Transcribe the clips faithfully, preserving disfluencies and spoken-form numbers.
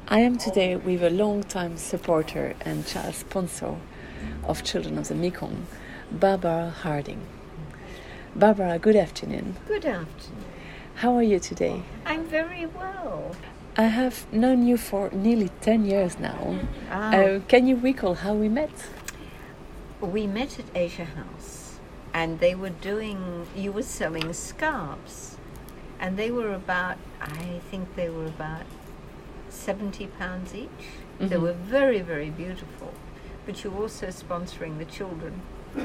I am today with a long-time supporter and child sponsor of Children of the Mekong, Barbara Harding. Barbara, good afternoon. Good afternoon. How are you today? I'm very well. I have known you for nearly ten years now. Ah. Uh, can you recall how we met? We met at Asia House, and they were doing, you were selling scarves, and they were about, I think they were about seventy pounds each. Mm-hmm. They were very, very beautiful, but you were also sponsoring the children.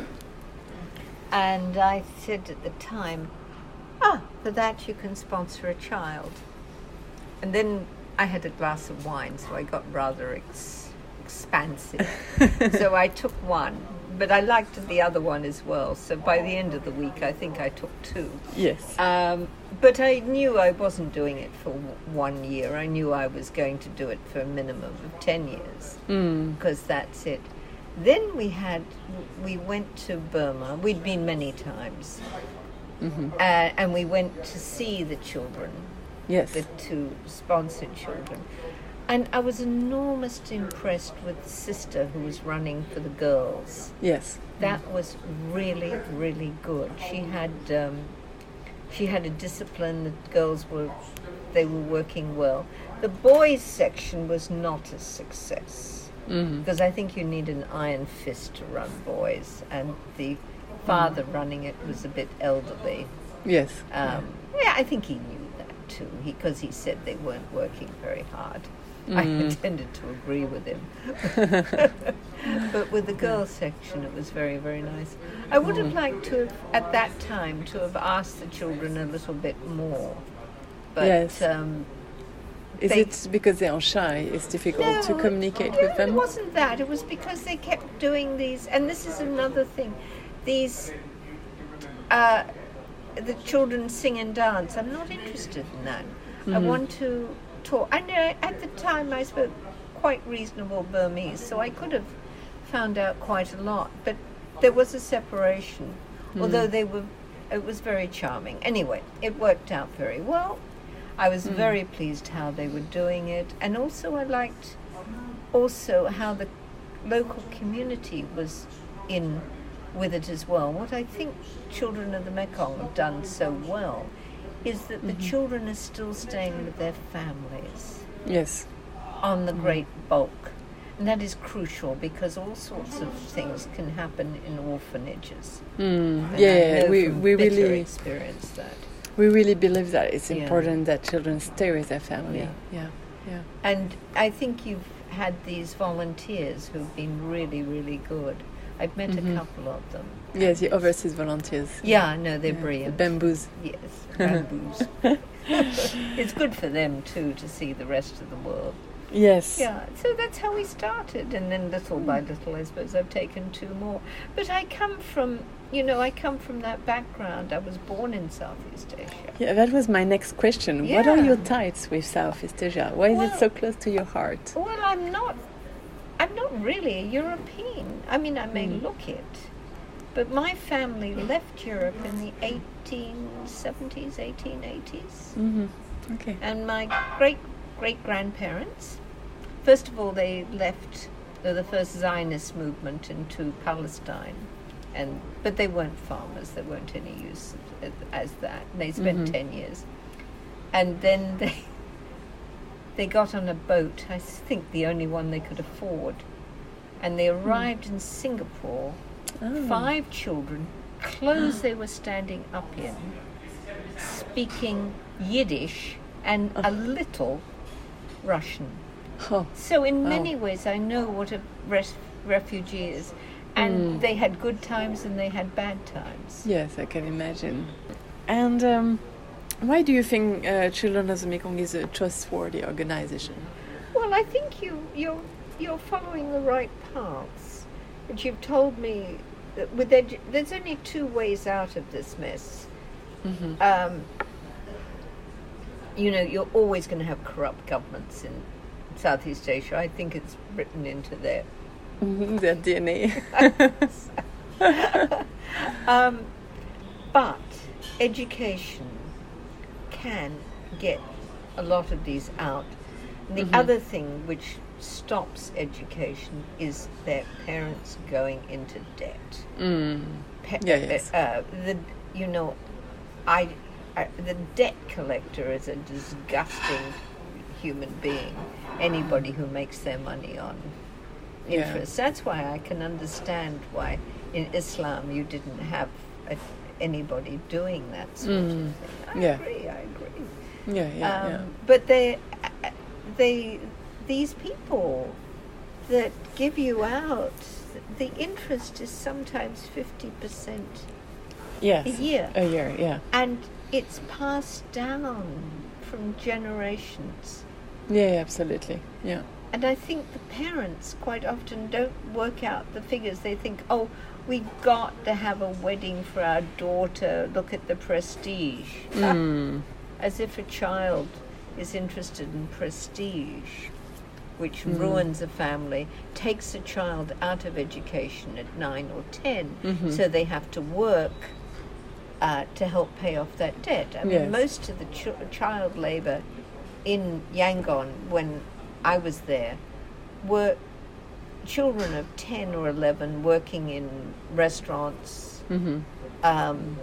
And I said at the time, ah, for that you can sponsor a child. And then I had a glass of wine, so I got rather ex- expansive. So I took one, but I liked the other one as well. So by the end of the week, I think I took two. Yes. Um, but I knew I wasn't doing it for w- one year. I knew I was going to do it for a minimum of ten years, because mm. that's it. Then we had, we went to Burma. We'd been many times. Mm-hmm. Uh, and we went to see the children. Yes. The two sponsored children. And I was enormously impressed with the sister who was running for the girls. Yes. That mm. was really, really good. She had um, she had a discipline. The girls were, they were working well. The boys section was not a success. Mm-hmm. Because I think you need an iron fist to run boys. And the father mm. running it was a bit elderly. Yes. Um, yeah. yeah, I think he knew that too, because he, he said they weren't working very hard. Mm. I tended to agree with him. But with the girls section, it was very, very nice. I would have liked to have, at that time, to have asked the children a little bit more. But, yes. Um, Is they, it because they are shy? It's difficult no, to communicate no, with them? It wasn't that. It was because they kept doing these, and this is another thing, these, uh, the children sing and dance. I'm not interested in that. Mm-hmm. I want to talk. I know at the time I spoke quite reasonable Burmese, so I could have found out quite a lot, but there was a separation, mm. although they were, it was very charming. Anyway, it worked out very well. I was mm. very pleased how they were doing it, and also I liked also how the local community was in with it as well. What I think Children of the Mekong have done so well is that mm-hmm. the children are still staying with their families. Yes. On the great bulk. And that is crucial, because all sorts of things can happen in orphanages. Mm. Yeah, we we really experience that. We really believe that it's yeah. important that children stay with their family. Yeah. yeah, yeah. And I think you've had these volunteers who've been really, really good. I've met mm-hmm. a couple of them. Yes, the overseas volunteers. Yeah, no, they're yeah. brilliant. The bamboos. Yes, bamboos. It's good for them too to see the rest of the world. Yes. Yeah, so that's how we started, and then little by little, I suppose I've taken two more. But I come from, you know, I come from that background. I was born in Southeast Asia. Yeah, that was my next question. Yeah. What are your ties with Southeast Asia? Why is well, it so close to your heart? Well, I'm not, I'm not really a European. I mean, I may mm. look it, but my family left Europe in the eighteen seventies, eighteen eighties. Mm-hmm. Okay. And my great great grandparents, first of all, they left uh, the first Zionist movement into Palestine, and but they weren't farmers. There weren't any use as, as that. And they spent mm-hmm. ten years, and then they they got on a boat. I think the only one they could afford, and they arrived mm. in Singapore. Oh. Five children, clothes they were standing up in, speaking Yiddish and oh. a little Russian. Oh. So in oh. many ways I know what a res- refugee is. And mm. they had good times and they had bad times. Yes, I can imagine. And um, why do you think uh, Children of the Mekong is a trustworthy organization? Well, I think you, you're, you're following the right paths. But you've told me that with edu- there's only two ways out of this mess. Mm-hmm. Um, you know, you're always going to have corrupt governments in Southeast Asia. I think it's written into their mm-hmm, their D N A. um, but education can get a lot of these out. And the Mm-hmm. other thing which stops education is their parents going into debt. Mm. Pa- Yeah, yes. uh, the you know, I, I the debt collector is a disgusting human being. Anybody who makes their money on Yeah. interest. That's why I can understand why in Islam you didn't have a, anybody doing that sort Mm. of thing. I Yeah. agree. I agree. Yeah, yeah, um, yeah. But they, they, these people that give you out, the interest is sometimes fifty percent Yes. a year, A year, yeah. and it's passed down from generations. Yeah, yeah, absolutely. Yeah. And I think the parents quite often don't work out the figures. They think, oh, we got to have a wedding for our daughter. Look at the prestige. Mm. As if a child is interested in prestige, which Mm. ruins a family, takes a child out of education at nine or ten, Mhm. so they have to work uh, to help pay off that debt. I mean, Yes. most of the ch- child labour in Yangon, when I was there, were children of ten or eleven working in restaurants. Mm-hmm. Um,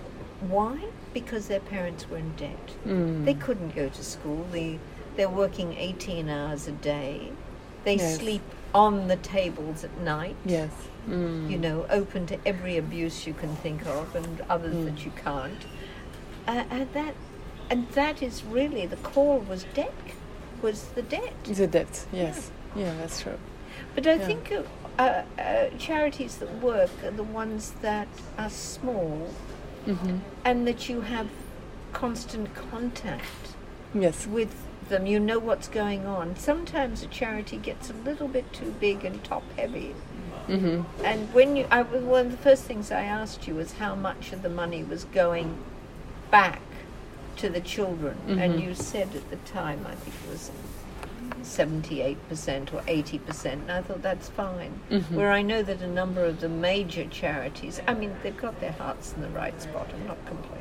why? Because their parents were in debt. Mm. They couldn't go to school. They, they're working eighteen hours a day. They Yes. sleep on the tables at night. Yes. Mm. You know, open to every abuse you can think of and others Mm. that you can't. Uh, and that, and that is really the core was debt, was the debt. The debt, yes. Yeah, that's true. But I Yeah. think uh, uh, uh, charities that work are the ones that are small Mm-hmm. and that you have constant contact Yes. with them. You know what's going on. Sometimes a charity gets a little bit too big and top heavy. Mm-hmm. And when you, I, one of the first things I asked you was how much of the money was going back to the children. And Mhm. you said at the time, I think it was seventy-eight percent or eighty percent. And I thought that's fine. Mhm. Where I know that a number of the major charities, I mean, they've got their hearts in the right spot. I'm not complaining.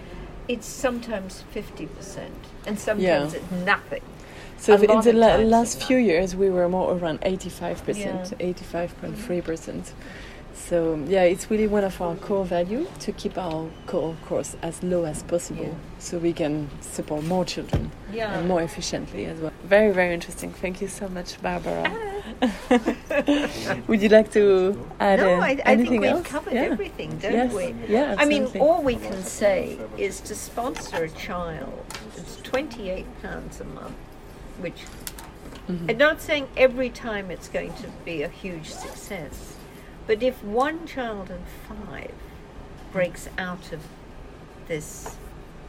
It's sometimes fifty percent. And sometimes Yeah. it's nothing. So A in lot the of la- times last it's few not. years, we were more around eighty-five percent, Yeah. eighty-five point three percent. So yeah, it's really one of our core values to keep our core course as low as possible, Yeah. so we can support more children Yeah. and more efficiently as well. Very, very interesting. Thank you so much, Barbara. Would you like to add No, uh, I, I think anything we've else? covered Yeah. everything, don't Yes. we? Yeah, I mean, absolutely. all we can say is to sponsor a child, it's twenty-eight pounds a month, which Mhm. I'm not saying every time it's going to be a huge success, but if one child in five breaks out of this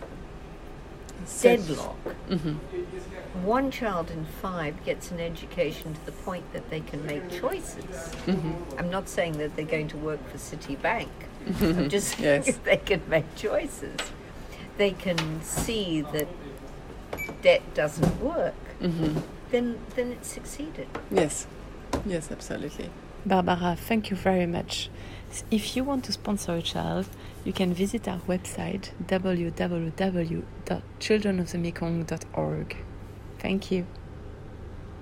deadlock, Mhm. one child in five gets an education to the point that they can make choices. Mhm. I'm not saying that they're going to work for Citibank. I'm just saying Yes. if they can make choices. They can see that debt doesn't work. Mhm. Then, then it's succeeded. Yes, yes, absolutely. Barbara, thank you very much. If you want to sponsor a child, you can visit our website w w w dot children of the mekong dot org. Thank you.